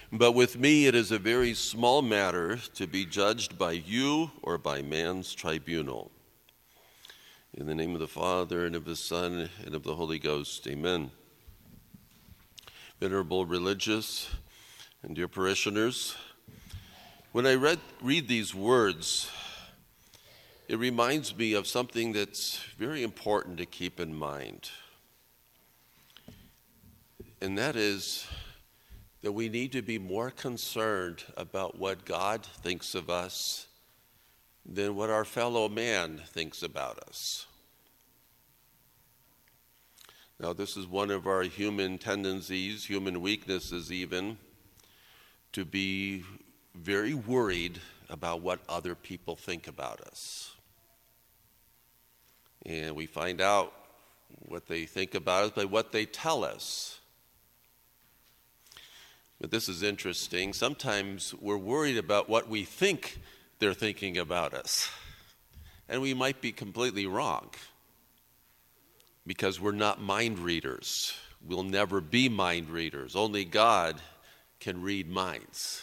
But with me it is a very small matter to be judged by you or by man's tribunal. In the name of the Father, and of the Son, and of the Holy Ghost, amen. Venerable religious and dear parishioners, when I read these words, it reminds me of something that's very important to keep in mind. And that is that we need to be more concerned about what God thinks of us than what our fellow man thinks about us. Now, this is one of our human tendencies, human weaknesses even, to be very worried about what other people think about us. And we find out what they think about us by what they tell us. But this is interesting. Sometimes we're worried about what we think they're thinking about us. And we might be completely wrong because we're not mind readers. We'll never be mind readers. Only God can read minds.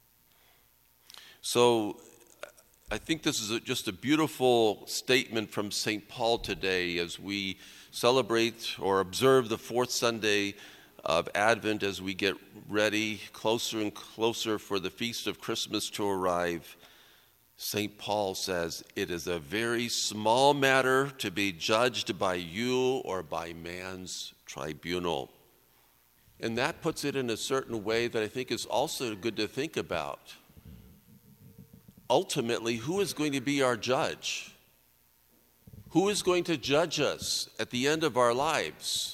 So I think this is just a beautiful statement from St. Paul today as we celebrate or observe the fourth Sunday of Advent, as we get ready closer and closer for the feast of Christmas to arrive. St. Paul says, it is a very small matter to be judged by you or by man's tribunal. And that puts it in a certain way that I think is also good to think about. Ultimately, who is going to be our judge? Who is going to judge us at the end of our lives?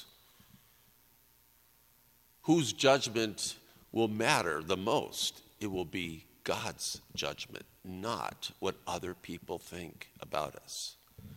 Whose judgment will matter the most? It will be God's judgment, not what other people think about us.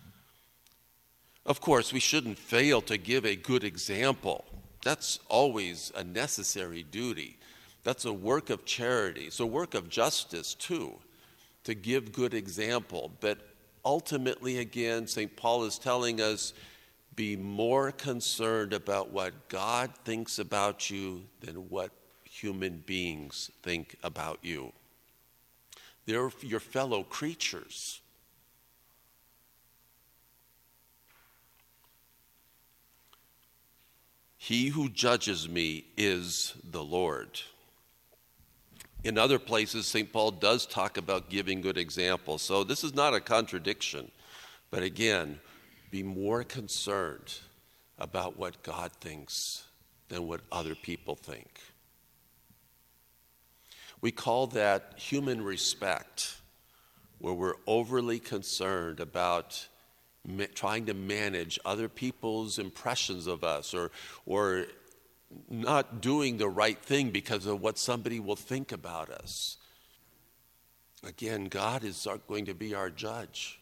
Of course, we shouldn't fail to give a good example. That's always a necessary duty. That's a work of charity. It's a work of justice, too, to give good example. But ultimately, again, St. Paul is telling us, be more concerned about what God thinks about you than what human beings think about you. They're your fellow creatures. He who judges me is the Lord. In other places, St. Paul does talk about giving good example. So this is not a contradiction. But again, be more concerned about what God thinks than what other people think. We call that human respect, where we're overly concerned about trying to manage other people's impressions of us or not doing the right thing because of what somebody will think about us. Again, God is going to be our judge.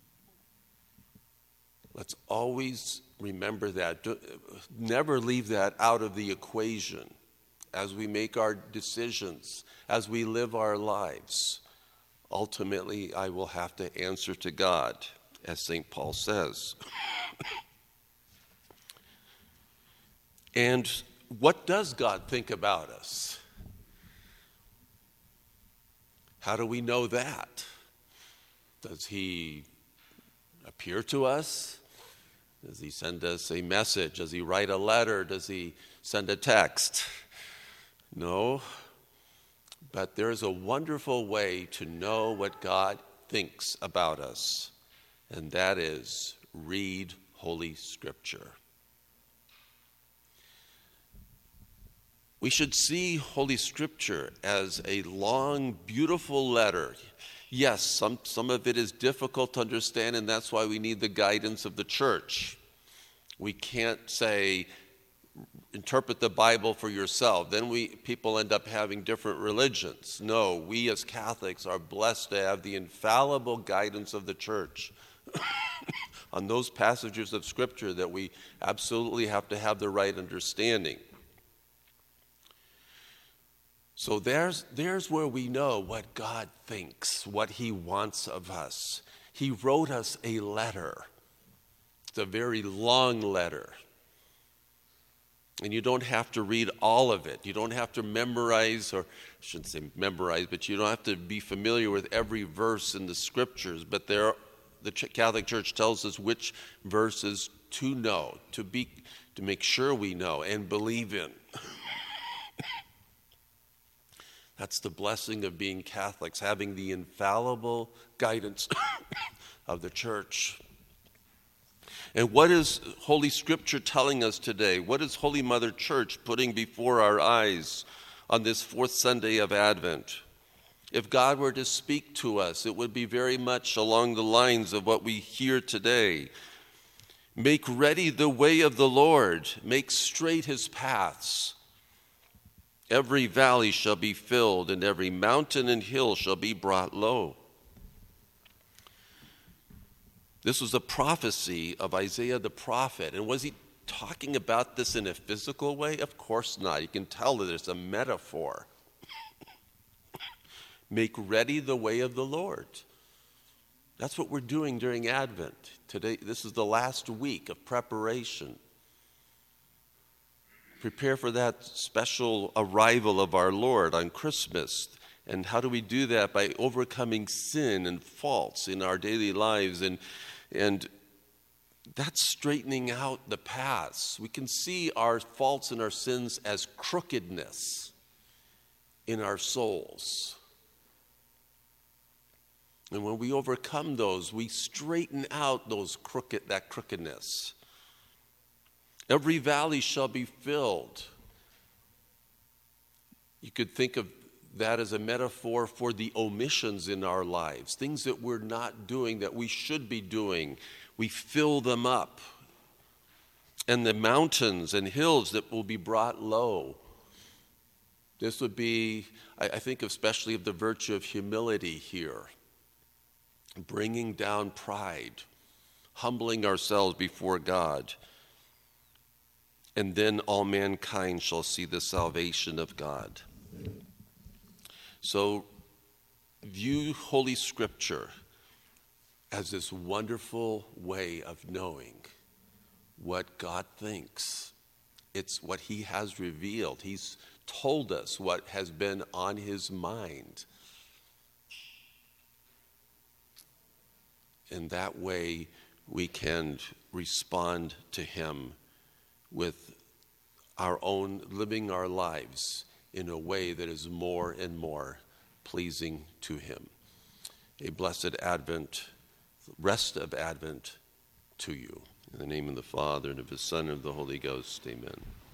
Let's always remember that. Never leave that out of the equation as we make our decisions, as we live our lives. Ultimately, I will have to answer to God, as St. Paul says. And what does God think about us? How do we know that? Does he appear to us? Does he send us a message? Does he write a letter? Does he send a text? No. But there's a wonderful way to know what God thinks about us, and that is read Holy Scripture. We should see Holy Scripture as a long, beautiful letter. Yes, some of it is difficult to understand, and that's why we need the guidance of the church. We can't say, interpret the Bible for yourself. Then people end up having different religions. No, we as Catholics are blessed to have the infallible guidance of the church on those passages of Scripture that we absolutely have to have the right understanding. So there's where we know what God thinks, what he wants of us. He wrote us a letter. It's a very long letter. And you don't have to read all of it. You don't have to memorize, or I shouldn't say memorize, but you don't have to be familiar with every verse in the scriptures. But the Catholic Church tells us which verses to know, to make sure we know and believe in. That's the blessing of being Catholics, having the infallible guidance of the Church. And what is Holy Scripture telling us today? What is Holy Mother Church putting before our eyes on this fourth Sunday of Advent? If God were to speak to us, it would be very much along the lines of what we hear today. Make ready the way of the Lord, make straight his paths. Every valley shall be filled, and every mountain and hill shall be brought low. This was a prophecy of Isaiah the prophet. And was he talking about this in a physical way? Of course not. You can tell that it's a metaphor. Make ready the way of the Lord. That's what we're doing during Advent. Today, this is the last week of preparation. Prepare for that special arrival of our Lord on Christmas. And how do we do that? By overcoming sin and faults in our daily lives. And that's straightening out the paths. We can see our faults and our sins as crookedness in our souls. And when we overcome those, we straighten out that crookedness. Every valley shall be filled. You could think of that as a metaphor for the omissions in our lives, things that we're not doing that we should be doing. We fill them up. And the mountains and hills that will be brought low. This would be, I think especially of the virtue of humility here. Bringing down pride, humbling ourselves before God. And then all mankind shall see the salvation of God. So view Holy Scripture as this wonderful way of knowing what God thinks. It's what he has revealed. He's told us what has been on his mind. In that way, we can respond to him with our own, living our lives in a way that is more and more pleasing to him. A blessed Advent, rest of Advent to you. In the name of the Father, and of the Son, and of the Holy Ghost, amen.